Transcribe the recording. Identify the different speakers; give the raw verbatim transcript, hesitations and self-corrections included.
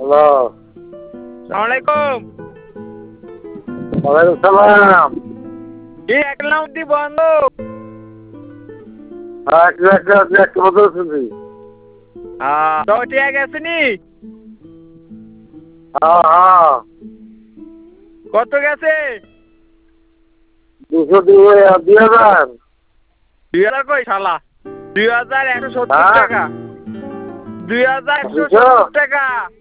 Speaker 1: Hello.
Speaker 2: সালাম আলাইকুম।
Speaker 1: ওয়ালাইকুম সালাম।
Speaker 2: কি একলা উদ্দি বন্ধ?
Speaker 1: হ্যাঁ, একটু একটু একটু একটু কথা শুনছি।
Speaker 2: হ্যাঁ, তো ঠিক আছে নি?
Speaker 1: হ্যাঁ হ্যাঁ।
Speaker 2: কত গেছে?
Speaker 1: দুশো দুই দুই হাজার।
Speaker 2: দুই হাজার কই শালা? দুই হাজার একশো সত্তর
Speaker 1: হ্যাঁ
Speaker 2: টাকা। দুই হাজার একশো
Speaker 1: দুশো
Speaker 2: সত্তর টাকা।